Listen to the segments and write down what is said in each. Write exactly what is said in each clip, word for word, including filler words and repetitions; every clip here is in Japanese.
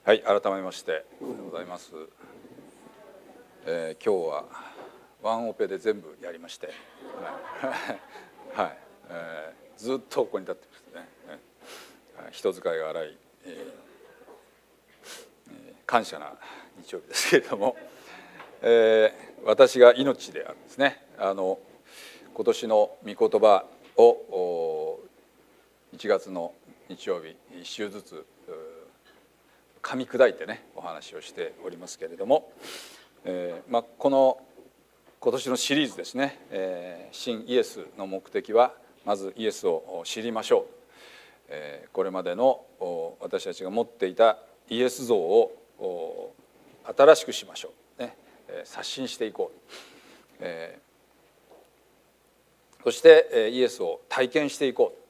はい、改めましておはようございます。えー、今日はワンオペで全部やりまして、はい、はい、えー、ずっとここに立ってますね。はい、人使いが荒い、えーえー、感謝な日曜日ですけれども、えー、私が命であるんですね。あの今年の御言葉をいちがつの日曜日一週ずつ噛み砕いてねお話をしておりますけれども、えーまあ、この今年のシリーズですね、えー、新イエスの目的はまずイエスを知りましょう、えー、これまでの私たちが持っていたイエス像を新しくしましょう、ね、刷新していこう、えー、そしてイエスを体験していこう。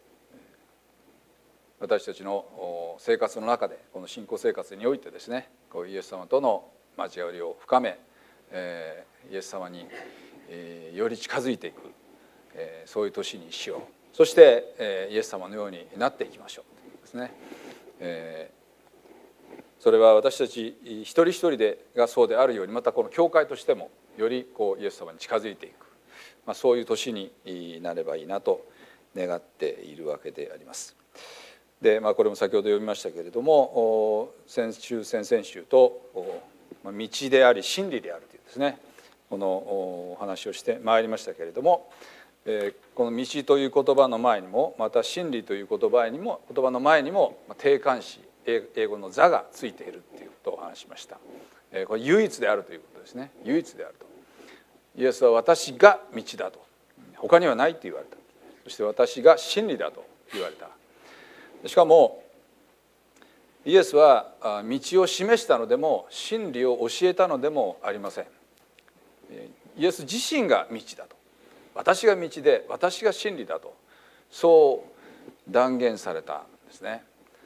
私たちの生活の中でこの信仰生活においてですね、こうイエス様との交わりを深め、えー、イエス様に、えー、より近づいていく、えー、そういう年にしよう。そして、えー、イエス様のようになっていきましょうというですね、えー、それは私たち一人一人でがそうであるように、またこの教会としてもよりこうイエス様に近づいていく、まあ、そういう年になればいいなと願っているわけであります。でまあ、これも先ほど読みましたけれども、先週先々週と道であり真理であるというですね、このお話をしてまいりましたけれども、この道という言葉の前にもまた真理という言葉にも言葉の前にも定冠詞英語の座がついているということを話しました。これ唯一であるということですね。唯一であると。イエスは私が道だと、他にはないと言われた。そして私が真理だと言われた。しかもイエスは道を示したのでも真理を教えたのでもありません。イエス自身が道だと、私が道で私が真理だと、そう断言されたんですね。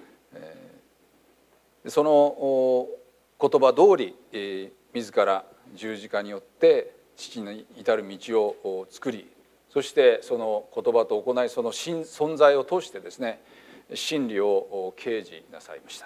その言葉通り自ら十字架によって父に至る道を作り、そしてその言葉と行い、その存在を通してですね、真理を掲示なさいました。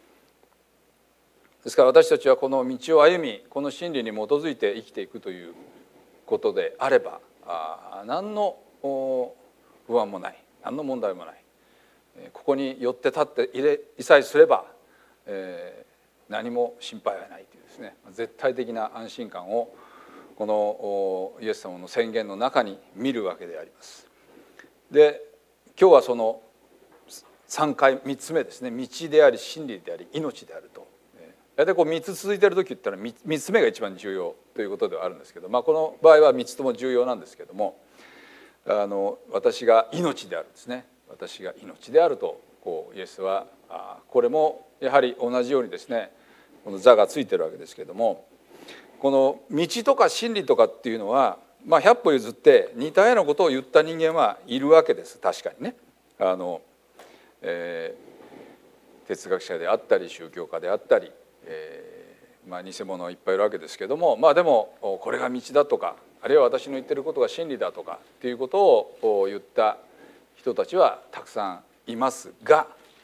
ですから私たちはこの道を歩み、この真理に基づいて生きていくということであれば、何の不安もない、何の問題もない。ここに寄って立っていさえすれば、えー、何も心配はないというですね、絶対的な安心感をこのイエス様の宣言の中に見るわけであります。で、今日はそのさんかいみっつめですね、道であり真理であり命であると。大体こうみっつ続いている時って言ったらみっつめが一番重要ということではあるんですけど、まあ、この場合はみっつとも重要なんですけども、あの私が命であるんですね。私が命であるとこうイエスはあこれもやはり同じようにですね、この座がついてるわけですけども、この道とか真理とかっていうのは、まあ、百歩譲って似たようなことを言った人間はいるわけです。確かにね。あのえー、哲学者であったり宗教家であったり、えーまあ、偽物はいっぱいいるわけですけども、まあでもこれが道だとか、あるいは私の言ってることが真理だとかっていうことを言った人たちはたくさんいますが、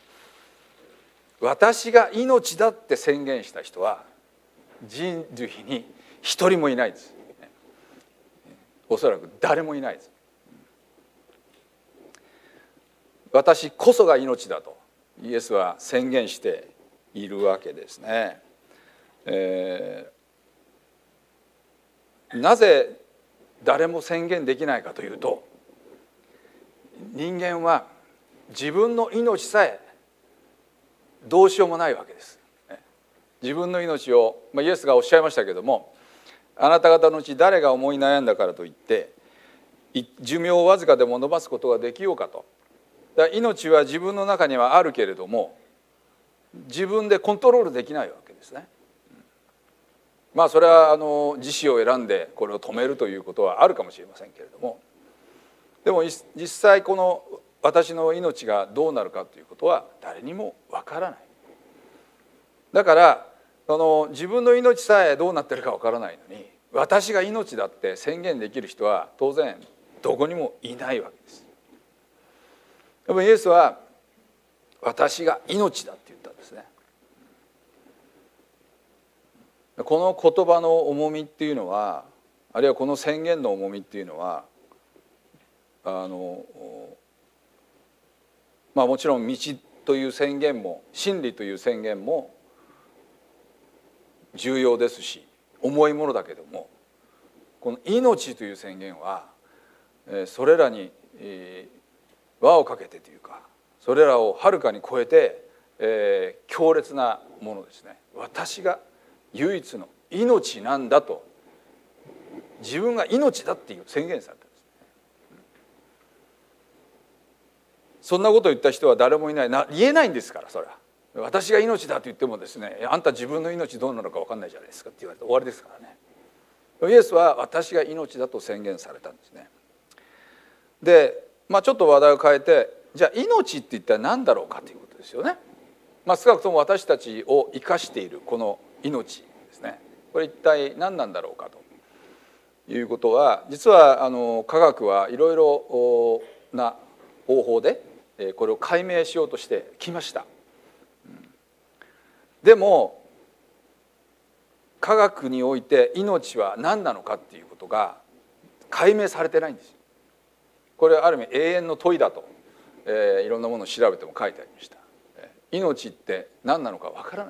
私が命だって宣言した人は人類に一人もいないです。おそらく誰もいないです。私こそが命だとイエスは宣言しているわけですね。えー、なぜ誰も宣言できないかというと、人間は自分の命さえどうしようもないわけです。自分の命を、まあ、イエスがおっしゃいましたけども、あなた方のうち誰が思い悩んだからといって寿命をわずかでも延ばすことができようかと。だから命は自分の中にはあるけれども自分でコントロールできないわけですね。まあそれはあの自死を選んでこれを止めるということはあるかもしれませんけれども、でも実際この私の命がどうなるかということは誰にもわからない。だからその自分の命さえどうなってるかわからないのに、私が命だって宣言できる人は当然どこにもいないわけです。でもイエスは私が命だって言ったんですね。 この言葉の重みっていうのは、あるいはこの宣言の重みっていうのは、あのまあもちろん道という宣言も真理という宣言も重要ですし重いものだけども、この命という宣言はそれらに輪をかけてというか、それらをはるかに超えて、えー、強烈なものですね。私が唯一の命なんだと、自分が命だっていう宣言されたんですね。そんなことを言った人は誰もいないな、言えないんですから。それは私が命だと言ってもですね、あんた自分の命どうなのか分かんないじゃないですかって言われて終わりですからね。イエスは私が命だと宣言されたんですね。で、まあ、ちょっと話題を変えて、じゃあ命って一体何だろうかということですよね。まあ、少なくとも私たちを生かしているこの命ですね、これ一体何なんだろうかということは、実はあの科学はいろいろな方法でこれを解明しようとしてきました。でも科学において命は何なのかっていうことが解明されてないんです。これはある意味永遠の問いだと、えー、いろんなものを調べても書いてありました。命って何なのかわからない。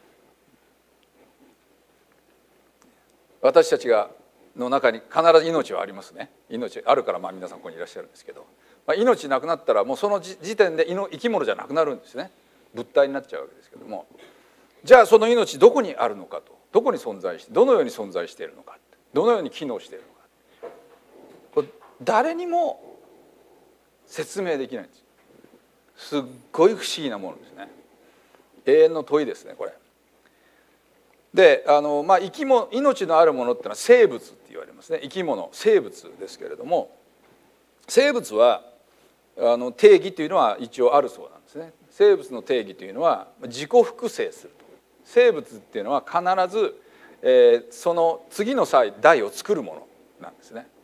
私たちがの中に必ず命はありますね。命あるからまあ皆さんここにいらっしゃるんですけど、まあ、命なくなったらもうその時点で生き物じゃなくなるんですね。物体になっちゃうわけですけども、じゃあその命どこにあるのかと、どこに存在してどのように存在しているのか、どのように機能しているのか、これ誰にも説明できないんです。すっごい不思議なものですね。永遠の問いですねこれ。で、あのまあ生き物、命のあるものっていうのは生物って言われますね。生き物、生物ですけれども、生物はあの定義というのは一応あるそうなんですね。生物の定義というのは自己複製すると。生物っていうのは必ず、えー、その次の際代を作るものなんですね。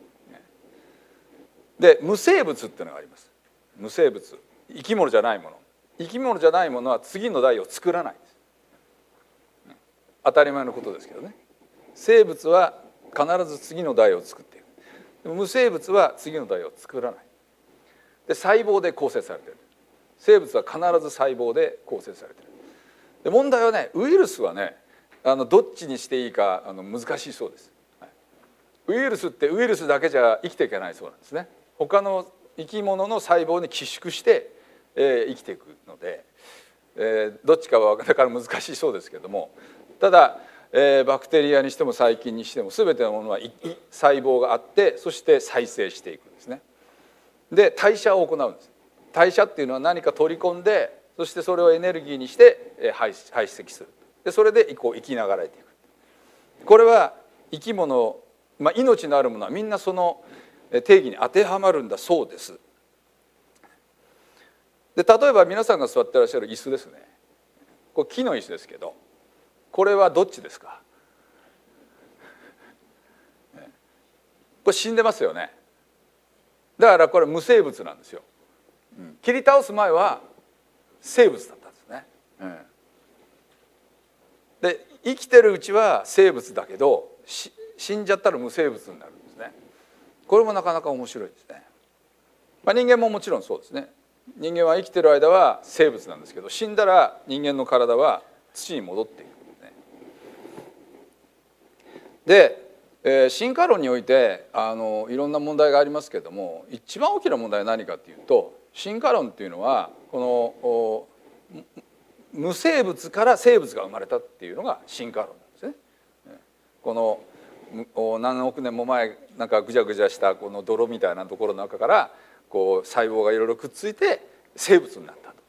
で、無生物っていうのがあります。無生物、生き物じゃないもの。生き物じゃないものは次の代を作らないんです。当たり前のことですけどね。生物は必ず次の代を作っている。でも無生物は次の代を作らない。で、細胞で構成されている。生物は必ず細胞で構成されている。で、問題はね、ウイルスはね、あのどっちにしていいかあの難しいそうです。はい、ウイルスってウイルスだけじゃ生きていけないそうなんですね。他の生き物の細胞に寄宿して、えー、生きていくので、えー、どっちかはだから難しいそうですけれども、ただ、えー、バクテリアにしても細菌にしても全てのものは細胞があって、そして再生していくんですね。で、代謝を行うんです。代謝っていうのは何か取り込んで、そしてそれをエネルギーにして排斥する。で、それでこう生きながらえていく。これは生き物、まあ、命のあるものはみんなその定義に当てはまるんだそうです。で、例えば皆さんが座ってらっしゃる椅子ですね。これ木の椅子ですけど、これはどっちですか？これ死んでますよね。だからこれ無生物なんですよ。切り倒す前は生物だったんですね。で、生きてるうちは生物だけど死んじゃったら無生物になるんですね。これもなかなか面白いですね。まあ、人間ももちろんそうですね。人間は生きてる間は生物なんですけど、死んだら人間の体は土に戻っていくんですね。で、えー、進化論においてあのいろんな問題がありますけれども、一番大きな問題は何かというと、進化論っていうのはこの無生物から生物が生まれたっていうのが進化論なんですね。この何億年も前なんかぐちゃぐちゃしたこの泥みたいなところの中からこう細胞がいろいろくっついて生物になったと。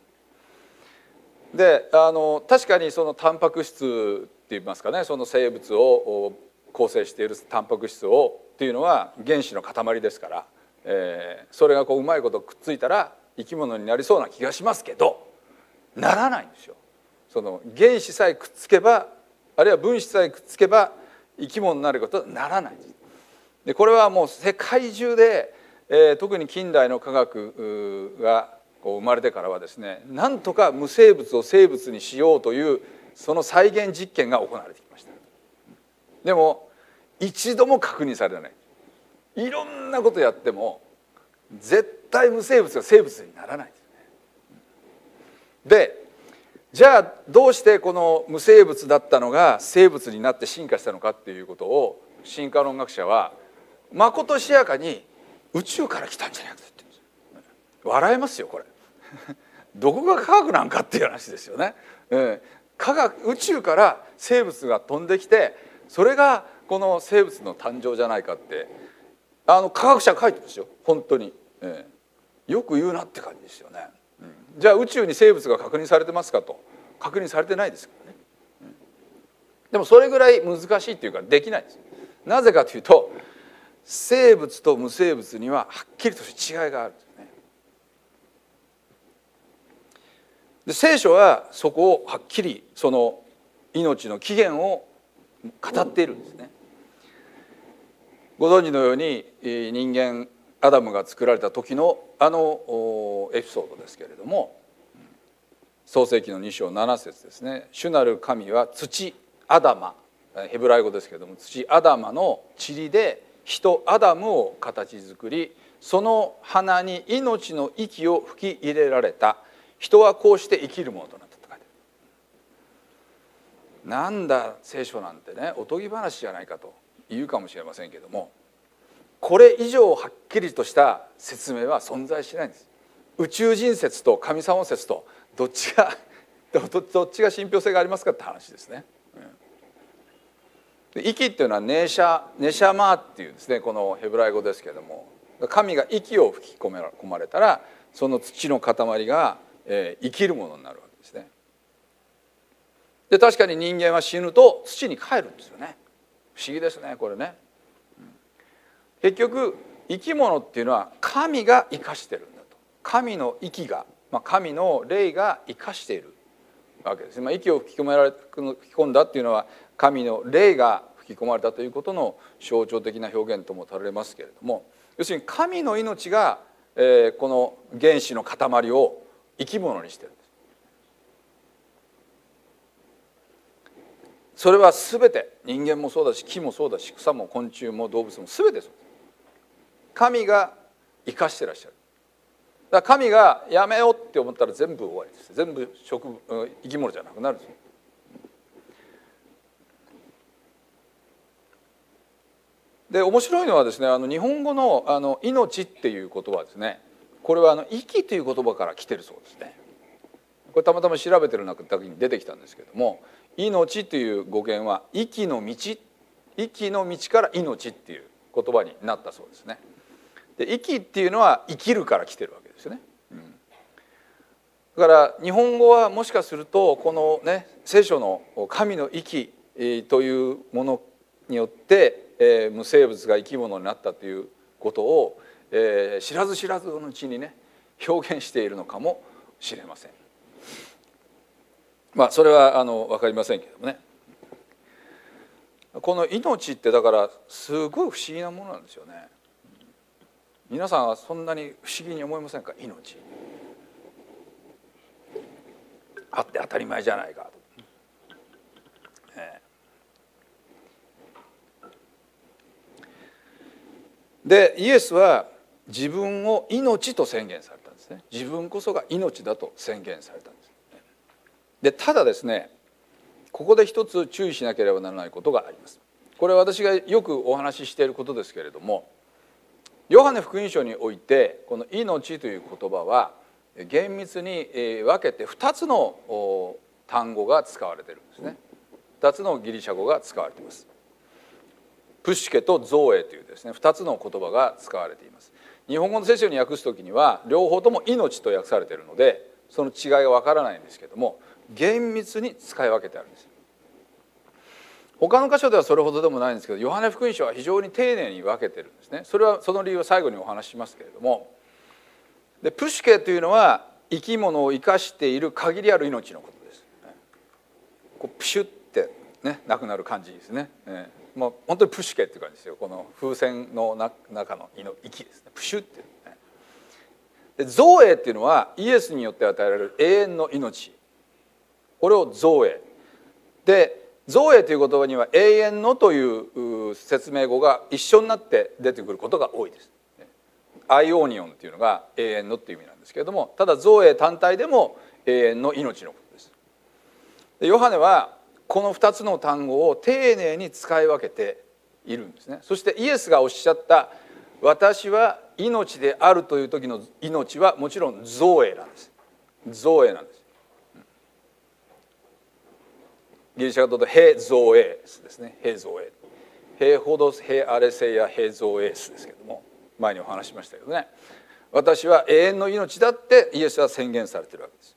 で、あの確かにそのタンパク質っていいますかね、その生物を構成しているタンパク質をっていうのは原子の塊ですから、えー、それがこううまいことくっついたら生き物になりそうな気がしますけど、ならないんですよ。その原子さえくっつけば、あるいは分子さえくっつけば生き物になることはならないんです。で、これはもう世界中で、えー、特に近代の科学がこう生まれてからはですね、なんとか無生物を生物にしようというその再現実験が行われてきました。でも一度も確認されない。いろんなことやっても絶対無生物が生物にならないですね。でじゃあどうしてこの無生物だったのが生物になって進化したのかっていうことを進化論学者はまことしやかに宇宙から来たんじゃないかと言ってるんです。笑えますよこれどこが科学なんかっていう話ですよね。科学宇宙から生物が飛んできてそれがこの生物の誕生じゃないかってあの科学者が書いてますよ本当に、えー、よく言うなって感じですよね。じゃあ宇宙に生物が確認されてますかと確認されてないですからね。でもそれぐらい難しいっていうかできないんです。なぜかというと生物と無生物にははっきりとした違いがあるんですね。で聖書はそこをはっきりその命の起源を語っているんですね。ご存知のように人間アダムが作られた時のあのエピソードですけれども創世記のに章なな節ですね。主なる神は土アダマヘブライ語ですけれども土アダマの塵で人アダムを形作りその鼻に命の息を吹き入れられた人はこうして生きるものとなったと書いてある。なんだ聖書なんてねおとぎ話じゃないかと言うかもしれませんけどもこれ以上はっきりとした説明は存在しないんです。宇宙人説と神様説とどっちがどっちが信憑性がありますかって話ですね。で息っていうのはネシャネシャマーっていうですねこのヘブライ語ですけれども神が息を吹き込め込まれたらその土の塊が、えー、生きるものになるわけですね。で確かに人間は死ぬと土に帰るんですよね。不思議ですねこれね。結局生き物っていうのは神が生かしてるんだと。神の息が、まあ、神の霊が生かしているわけです。まあ、息を吹き込められ吹き込んだっていうのは神の霊が吹き込まれたということの象徴的な表現とも取られますけれども要するに神の命が、えー、この原子の塊を生き物にしてるんです。それは全て人間もそうだし木もそうだし草も昆虫も動物も全てそうです。神が生かしてらっしゃる。だから神がやめようって思ったら全部終わりです。全部植物生き物じゃなくなるんです。で面白いのはですねあの日本語のあの命っていう言葉はですねこれはあの息という言葉から来てるそうですね。これたまたま調べてる中だけに出てきたんですけども命という語源は息の道息の道から命っていう言葉になったそうですね。で息っていうのは生きるから来てるわけですよね。うん、だから日本語はもしかするとこのね聖書の神の息というものによって、えー、無生物が生き物になったということを、えー、知らず知らずのうちにね表現しているのかもしれません。まあそれはあの分かりませんけどもね。この命ってだからすごい不思議なものなんですよね。皆さんはそんなに不思議に思いませんか？命あって当たり前じゃないかと、ね、でイエスは自分を命と宣言されたんですね。自分こそが命だと宣言されたんです。でただですねここで一つ注意しなければならないことがあります。これは私がよくお話ししていることですけれどもヨハネ福音書においてこの命という言葉は厳密に分けてふたつの単語が使われているんですね。ふたつのギリシャ語が使われています。プシケとゾーエというですねふたつの言葉が使われています。日本語の聖書に訳すときには両方とも命と訳されているのでその違いが分からないんですけども厳密に使い分けてあるんです。他の箇所ではそれほどでもないんですけどヨハネ福音書は非常に丁寧に分けてるんですね。それはその理由は最後にお話ししますけれどもでプシケというのは生き物を生かしている限りある命のことです。こうプシュってねなくなる感じですね。えー、もう本当にプシケっていう感じですよ。この風船の中の息ですね。プシュっていう、ね。でゾーエっていうのはイエスによって与えられる永遠の命これをゾーエで造営という言葉には永遠のという説明語が一緒になって出てくることが多いです。アイオニオンというのが永遠のという意味なんですけれども、ただ造営単体でも永遠の命のことです。でヨハネはこのふたつの単語を丁寧に使い分けているんですね。そしてイエスがおっしゃった「私は命である」という時の命はもちろん造営なんです。造営なんです。ギリシャ語だとヘゾエスですね。ヘゾエヘホドスヘアレセイアヘゾエスですけども、前にお話しましたけどね、私は永遠の命だってイエスは宣言されているわけです。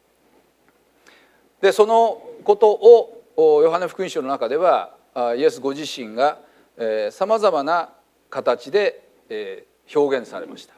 でそのことをヨハネ福音書の中ではイエスご自身がさまざまな形で表現されました。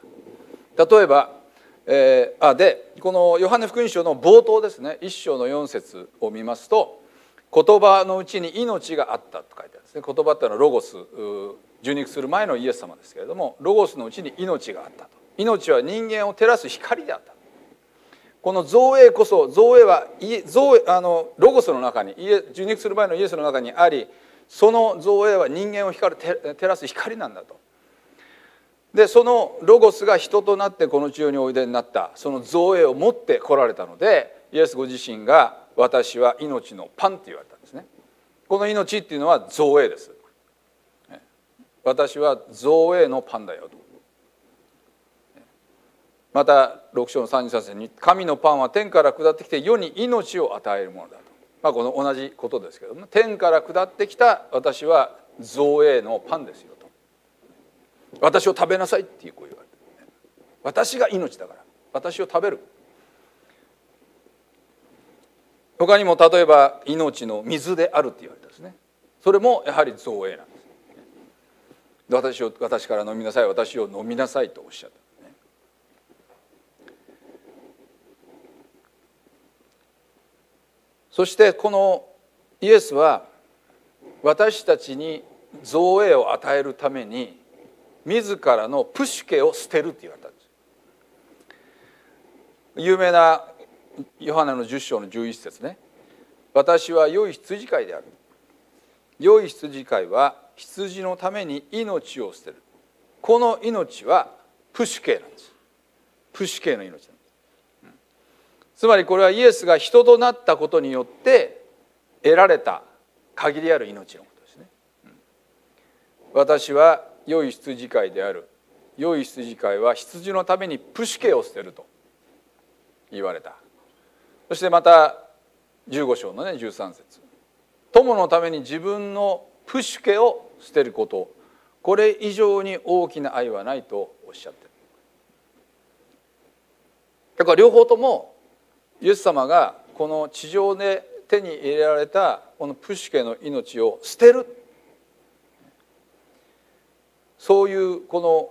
例えば、えー、あでこのヨハネ福音書の冒頭ですね、一章の四節を見ますと、言葉のうちに命があったと書いてあるんですね。言葉っていうのはロゴス、受肉する前のイエス様ですけれども、ロゴスのうちに命があったと。命は人間を照らす光であった。この造営こそ、造営は造営あのロゴスの中に、受肉する前のイエスの中にあり、その造営は人間を光る照らす光なんだと。でそのロゴスが人となってこの地上においでになった、その造営を持って来られたので、イエスご自身が私は命のパンと言われたんですね。この命っていうのは造営です。私は造営のパンだよと。またろく章のさんじゅうさん節に神のパンは天から下ってきて世に命を与えるものだと、まあ、この同じことですけども、天から下ってきた私は造営のパンですよと。私を食べなさいっていうこう言われて、私が命だから私を食べる。他にも例えば命の水であるって言われたんですね。それもやはり造営なんです。私を私から飲みなさい、私を飲みなさいとおっしゃった、ね、そしてこのイエスは私たちに造営を与えるために自らのプシュケを捨てるって言われたんです。有名なヨハネのじゅっ章のじゅういち節ね。私は良い羊飼いである。良い羊飼いは羊のために命を捨てる。この命はプシュケなんです。プシュケの命なんです。つまりこれはイエスが人となったことによって得られた限りある命のことですね。私は良い羊飼いである。良い羊飼いは羊のためにプシュケを捨てると言われた。そしてまたじゅうご章のねじゅうさん節、友のために自分のプシュケを捨てること、これ以上に大きな愛はないとおっしゃっている。だから両方ともイエス様がこの地上で手に入れられたこのプシュケの命を捨てる、そういうこの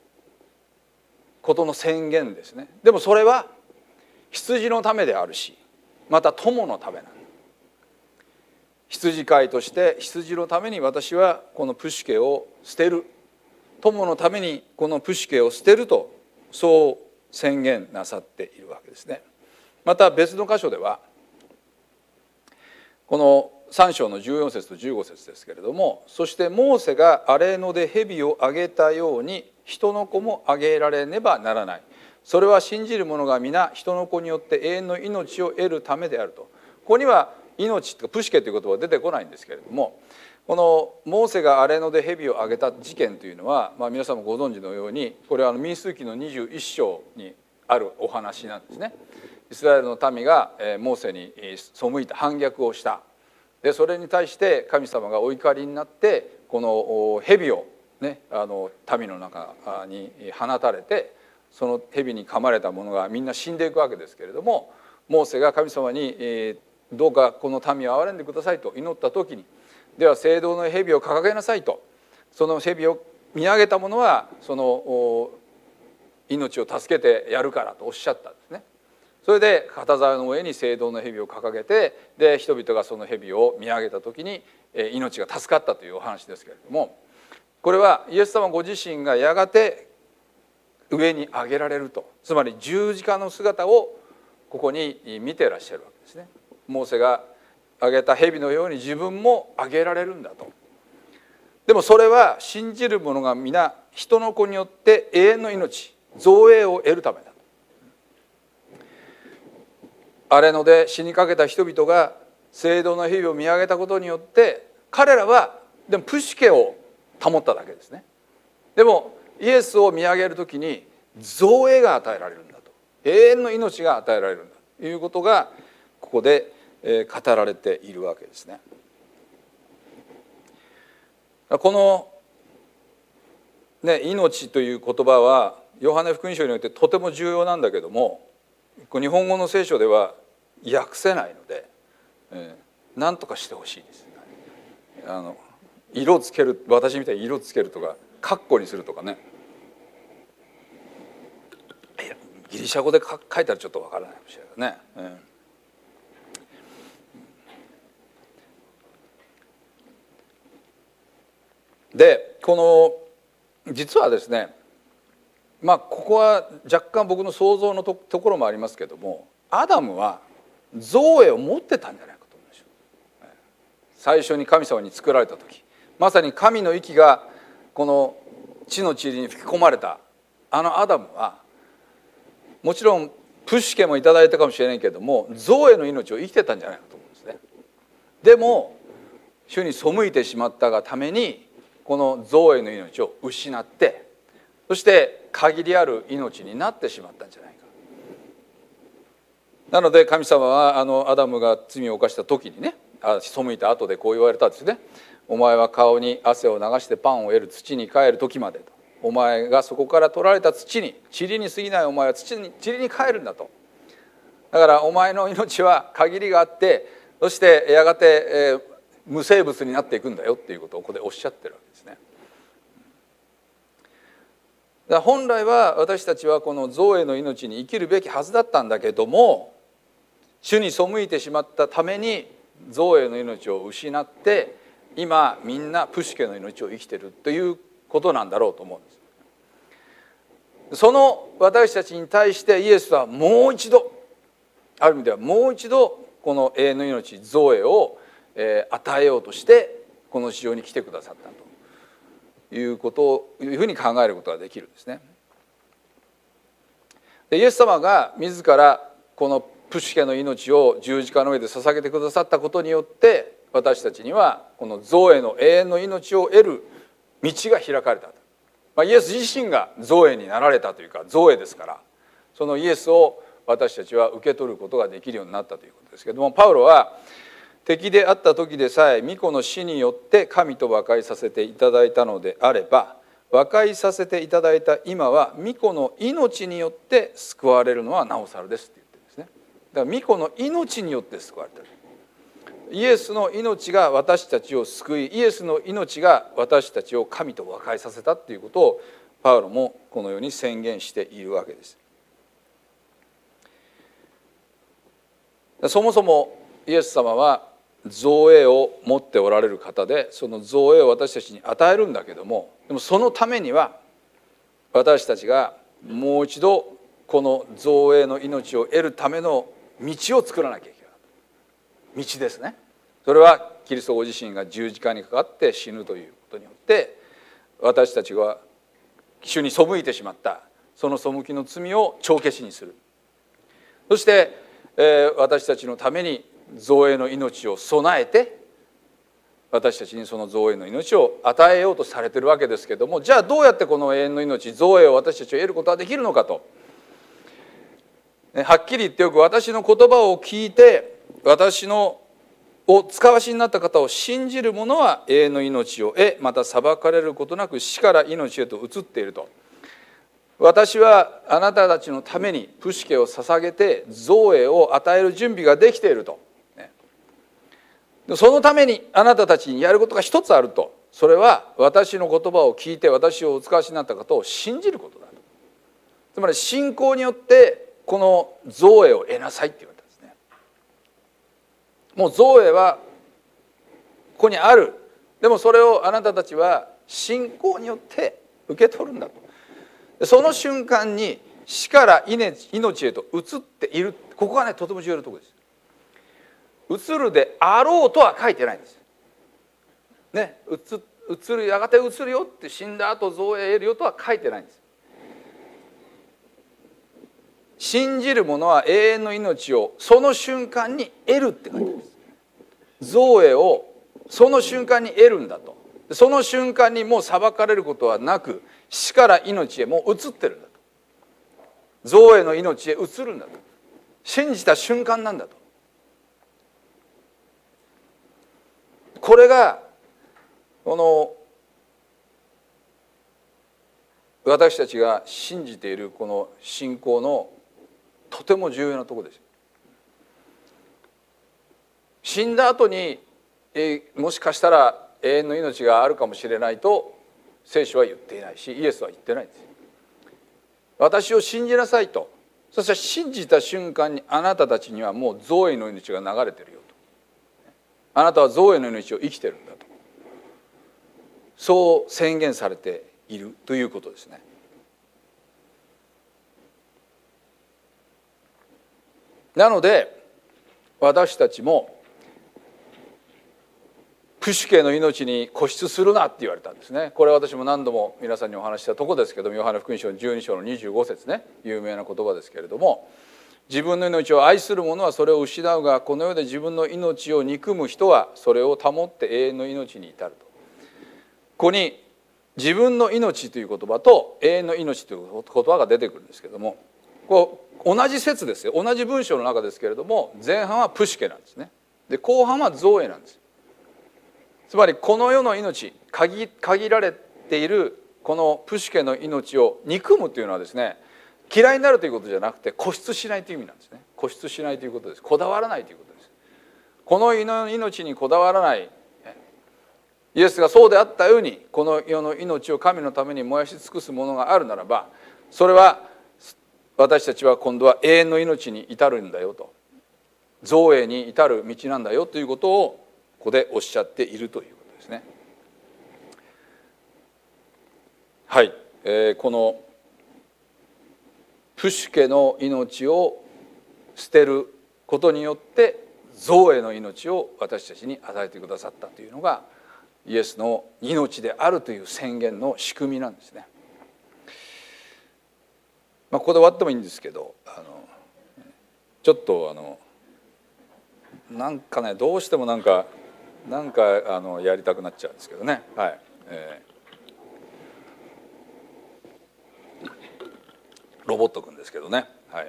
ことの宣言ですね。でもそれは羊のためであるし、また友のためなんだ。羊飼いとして羊のために私はこのプシュケを捨てる、友のためにこのプシュケを捨てると、そう宣言なさっているわけですね。また別の箇所ではこのさん章のじゅうよん節とじゅうご節ですけれども、そしてモーセが荒れ野で蛇をあげたように人の子もあげられねばならない。それは信じる者が皆人の子によって永遠の命を得るためであると。ここには命とかプシュケという言葉は出てこないんですけれども、このモーセが荒れ野で蛇をあげた事件というのは、まあ、皆さんもご存知のようにこれは民数記のにじゅういち章にあるお話なんですね。イスラエルの民がモーセに背いた反逆をした。でそれに対して神様がお怒りになってこの蛇を、ね、あの民の中に放たれて、その蛇に噛まれた者がみんな死んでいくわけですけれども、モーセが神様にどうかこの民を憐れんでくださいと祈った時に、では聖堂の蛇を掲げなさいと、その蛇を見上げた者はその命を助けてやるからとおっしゃったんですね。それで旗竿の上に聖堂の蛇を掲げて、で人々がその蛇を見上げた時に命が助かったというお話ですけれども、これはイエス様ご自身がやがて上に上げられると、つまり十字架の姿をここに見ていらっしゃるわけですね。モーセがあげた蛇のように自分もあげられるんだと。でもそれは信じる者が皆人の子によって永遠の命造営を得るためだ。荒れ野で死にかけた人々が聖堂の蛇を見上げたことによって彼らはでもプシュケを保っただけですね。でもイエスを見上げるときに造営が与えられるんだと、永遠の命が与えられるんだということがここで語られているわけですね。この、ね、命という言葉はヨハネ福音書においてとても重要なんだけども、日本語の聖書では訳せないので、えー、何とかしてほしいです。あの色つける、私みたいに色つけるとかカッコにするとかね、いやギリシャ語で書いたらちょっとわからないかもしれないね、えー、でこの実はですね、まあここは若干僕の想像の と, ところもありますけども、アダムは造営を持ってたんじゃないかと思うんですよ。最初に神様に作られた時、まさに神の息がこの地の塵に吹き込まれたあのアダムは、もちろんプシュケもいただいたかもしれないけども造営の命を生きてたんじゃないかと思うんですね。でも主に背いてしまったがためにこの造営の命を失って、そして限りある命になってしまったんじゃないか。なので神様はあのアダムが罪を犯した時にね、背いた後でこう言われたんですね。お前は顔に汗を流してパンを得る土に帰る時までと。お前がそこから取られた土に、塵に過ぎないお前は土に塵に帰るんだと。だからお前の命は限りがあって、そしてやがて、えー、無生物になっていくんだよっていうことをここでおっしゃってるわけですね。だから本来は私たちはこの造営の命に生きるべきはずだったんだけども、主に背いてしまったために造営の命を失って、今みんなプシュケの命を生きているということなんだろうと思うんです。その私たちに対してイエスはもう一度、ある意味ではもう一度この永遠の命造営を与えようとしてこの地上に来てくださったということをいうふうに考えることができるんですね。でイエス様が自らこのプシュケの命を十字架の上で捧げてくださったことによって、私たちにはこの造営の永遠の命を得る道が開かれたと。まあ、イエス自身が造営になられたというか造営ですから、そのイエスを私たちは受け取ることができるようになったということですけれども、パウロは敵であった時でさえ御子の死によって神と和解させていただいたのであれば、和解させていただいた今は御子の命によって救われるのはなおさらですって言ってるんですね。だから御子の命によって救われている。イエスの命が私たちを救い、イエスの命が私たちを神と和解させたということをパウロもこのように宣言しているわけです。そもそもイエス様は造営を持っておられる方で、その造営を私たちに与えるんだけども、でもそのためには私たちがもう一度この造営の命を得るための道を作らなきゃいけない。道ですね。それはキリストご自身が十字架にかかって死ぬということによって、私たちが主に背いてしまったその背きの罪を帳消しにする。そして、えー、私たちのために造営の命を備えて、私たちにその造営の命を与えようとされているわけですけれども、じゃあどうやってこの永遠の命造営を私たちは得ることができるのかと。はっきり言ってよく、私の言葉を聞いて私のを使わしになった方を信じる者は永遠の命を得、また裁かれることなく死から命へと移っていると。私はあなたたちのためにプシュケを捧げて造営を与える準備ができていると。そのためにあなたたちにやることが一つあると。それは私の言葉を聞いて私をお使わしになった方を信じることだと。つまり信仰によってこの造営を得なさいって言われたんですね。もう造営はここにある。でもそれをあなたたちは信仰によって受け取るんだと。その瞬間に死から命へと移っている。ここがねとても重要なところです。 移るであろうとは書いてないんです。ね、移る、やがて移るよって、死んだ後造営得るよとは書いてないんです。信じる者は永遠の命をその瞬間に得るって書いてあるんです。造営をその瞬間に得るんだと。その瞬間にもう裁かれることはなく、死から命へもう移ってるんだと。造営の命へ移るんだと。信じた瞬間なんだと。これがこの私たちが信じているこの信仰のとても重要なところです。死んだ後に、えー、もしかしたら永遠の命があるかもしれないと聖書は言っていないし、イエスは言ってないんです。私を信じなさいと。そして信じた瞬間にあなたたちにはもう造営の命が流れてるよと。あなたは造営の命を生きてるんだと。そう宣言されているということですね。なので私たちも不死系の命に固執するなって言われたんですね。これは私も何度も皆さんにお話したとこですけども、ヨハネ福音書のじゅうに章のにじゅうご節ね、有名な言葉ですけれども、自分の命を愛する者はそれを失うが、この世で自分の命を憎む人はそれを保って永遠の命に至ると。ここに自分の命という言葉と永遠の命という言葉が出てくるんですけども、こう同じ説ですよ。同じ文章の中ですけれども、前半はプシケなんですね。で後半は造営なんです。つまりこの世の命、限、限られているこのプシケの命を憎むというのはですね、嫌いになるということじゃなくて固執しないという意味なんですね。固執しないということです。こだわらないということです。この世の命にこだわらない、イエスがそうであったようにこの世の命を神のために燃やし尽くすものがあるならば、それは私たちは今度は永遠の命に至るんだよと、造営に至る道なんだよということをここでおっしゃっているということですね。はい、えー、このプシュケの命を捨てることによって造営の命を私たちに与えてくださったというのがイエスの命であるという宣言の仕組みなんですね。まあ、ここで終わってもいいんですけど、あのちょっとあのなんかね、どうしてもなんかなんかあのやりたくなっちゃうんですけどね。はい、えー、ロボットくんですけどね。はい、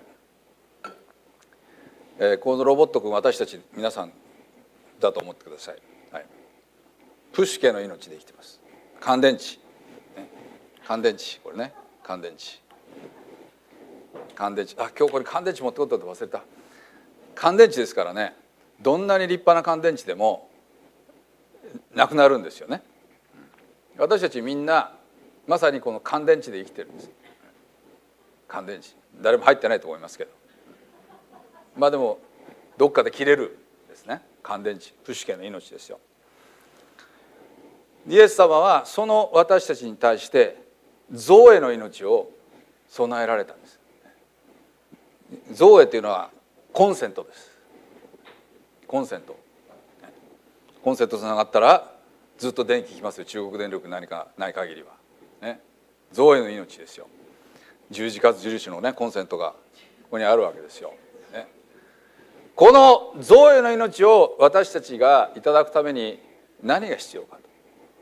えー、このロボットくん、私たち皆さんだと思ってください。はい、プシュケの命で生きてます。乾電池、ね、乾電池、これね、乾電池乾電池、あ、今日これ乾電池持ってこったって忘れた。乾電池ですからね、どんなに立派な乾電池でもなくなるんですよね。私たちみんなまさにこの乾電池で生きてるんです。乾電池、誰も入ってないと思いますけど、まあでもどっかで切れるですね。乾電池、プシュケの命ですよ。イエス様はその私たちに対して造営の命を備えられたんです。造営というのはコンセントです。コンセントコンセントつながったらずっと電気きますよ。中国電力何かない限りはね。造営の命ですよ。十字架印のねコンセントがここにあるわけですよ、ね、この造営の命を私たちがいただくために何が必要かと、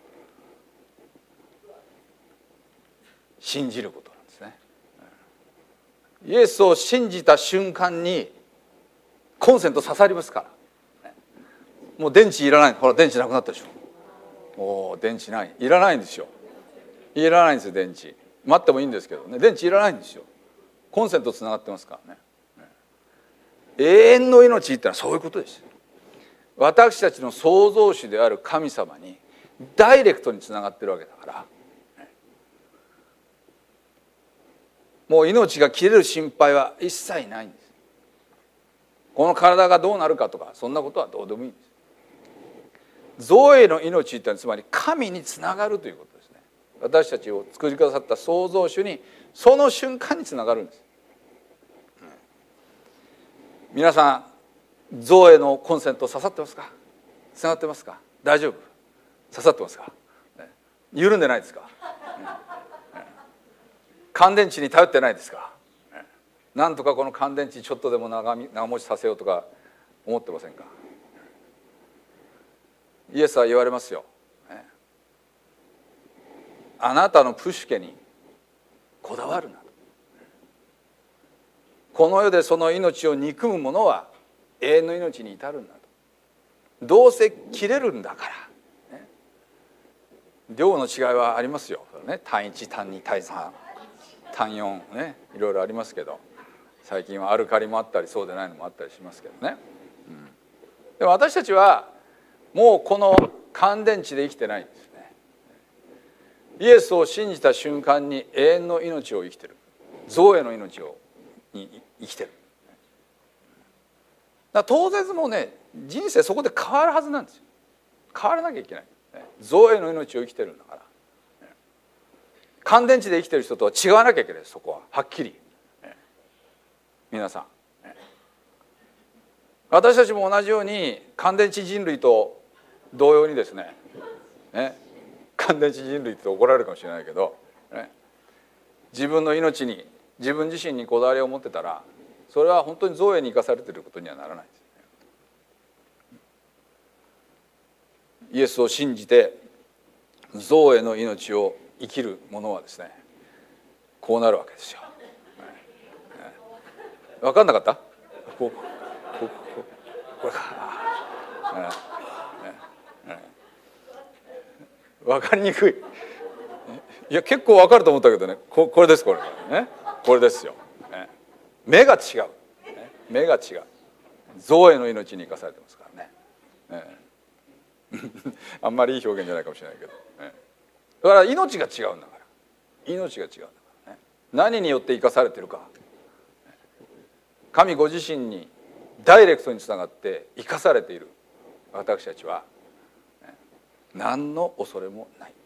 信じることなんですね。イエスを信じた瞬間にコンセント刺さりますから、もう電池いらない。ほら電池なくなったでしょ。おお、電池ない、いらないんですよ。いらないんですよ電池。待ってもいいんですけどね、電池いらないんですよ。コンセントつながってますからね。永遠の命ってのはそういうことです。私たちの創造主である神様にダイレクトにつながってるわけだから、もう命が切れる心配は一切ないんです。この体がどうなるかとかそんなことはどうでもいいんです。造営の命ってのはつまり神につながるということですね。私たちを作りくださった創造主にその瞬間につながるんです。皆さん象へのコンセント刺さってますか？つながってますか？大丈夫？刺さってますか？緩んでないですか？乾電池に頼ってないですか？なんとかこの乾電池ちょっとでも長長持ちさせようとか思ってませんか？イエスは言われますよ。あなたのプシュケにこだわるな。この世でその命を憎む者は永遠の命に至るんだと。どうせ切れるんだから、ね、量の違いはありますよ、ね、単一単二単三単四ね、いろいろありますけど、最近はアルカリもあったりそうでないのもあったりしますけどね、うん、でも私たちはもうこの乾電池で生きてないんですね。イエスを信じた瞬間に永遠の命を生きてる、象への命をに生きてる。だから当然もうね、人生そこで変わるはずなんですよ。変わらなきゃいけない。象への命を生きてるんだから、乾電池で生きてる人とは違わなきゃいけない。そこははっきり、皆さん、私たちも同じように乾電池人類と同様にですね、ね、乾電池人類って怒られるかもしれないけど、ね、自分の命に自分自身にこだわりを持ってたら、それは本当に象へに生かされていることにはならないです。イエスを信じて象への命を生きる者はですね、こうなるわけですよ。分かんなかった？こうこうこうこれか。分かりにくい。いや結構分かると思ったけどね、ここれですこれね、これですよ。目が違う。目が違う。象への命に生かされてますからね。あんまりいい表現じゃないかもしれないけど、だから命が違うんだから、命が違うんだからね。何によって生かされてるか、神ご自身にダイレクトにつながって生かされている私たちは何の恐れもない。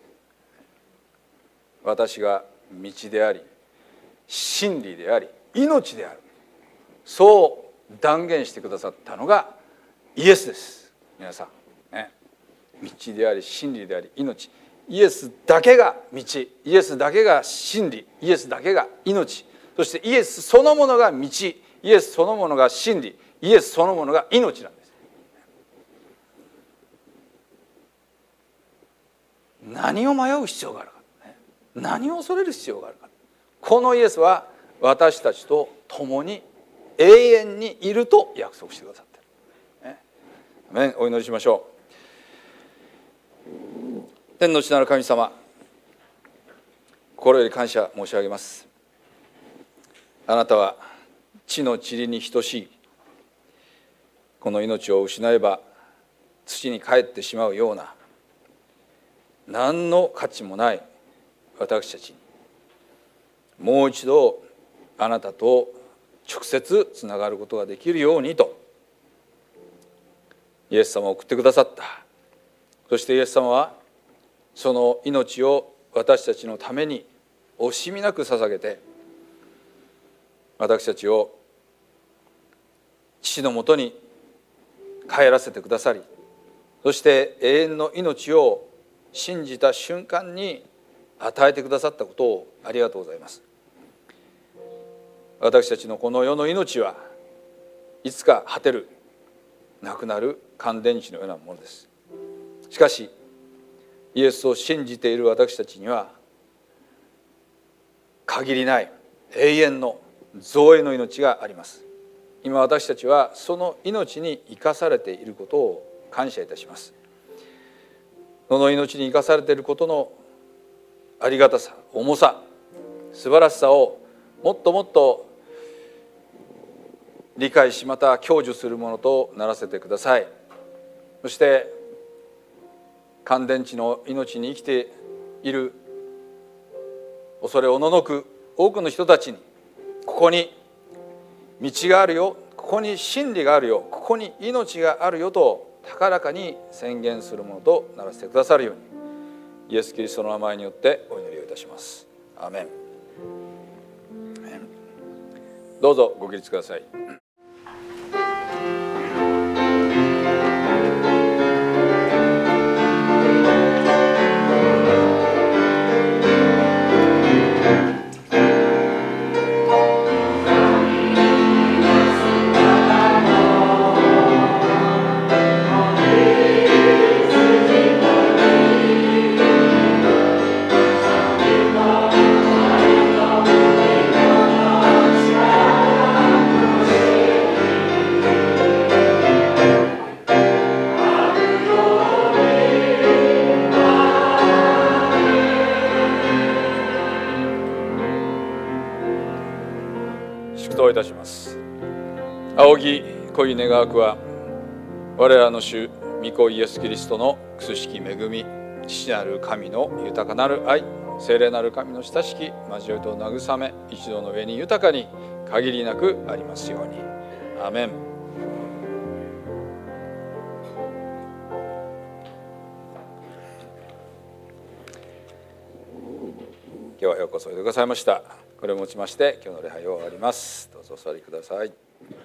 私が道であり真理であり命である、そう断言してくださったのがイエスです。皆さん、ね、道であり真理であり命、イエスだけが道、イエスだけが真理、イエスだけが命、そしてイエスそのものが道、イエスそのものが真理、イエスそのものが命なんです。何を迷う必要があるか、何を恐れる必要があるか。このイエスは私たちと共に永遠にいると約束してくださっている、ね、アメン。お祈りしましょう。天の父なる神様、心より感謝申し上げます。あなたは地の塵に等しいこの命を失えば土に帰ってしまうような何の価値もない私たちにもう一度あなたと直接つながることができるようにとイエス様を送ってくださった。そしてイエス様はその命を私たちのために惜しみなく捧げて、私たちを父のもとに帰らせてくださり、そして永遠の命を信じた瞬間に与えてくださったことをありがとうございます。私たちのこの世の命はいつか果てる、なくなる乾電池のようなものです。しかしイエスを信じている私たちには限りない永遠の造営の命があります。今私たちはその命に生かされていることを感謝いたします。その命に生かされていることのありがたさ、重さ、素晴らしさをもっともっと理解し、また享受するものとならせてください。そして乾電池の命に生きている恐れおののく多くの人たちに、ここに道があるよ、ここに真理があるよ、ここに命があるよと高らかに宣言するものとならせてくださるように、イエス・キリストの名前によってお祈りをいたします。アーメン。どうぞご起立ください。 いたします。仰ぎ恋願わくは、我らの主御子イエスキリストの苦しき恵み、父なる神の豊かなる愛、聖霊なる神の親しき交わりと慰め、一同の上に豊かに限りなくありますように。アーメン。今日はようこそおいでくださいました。これをもちまして今日の礼拝を終わります。どうぞお座りください。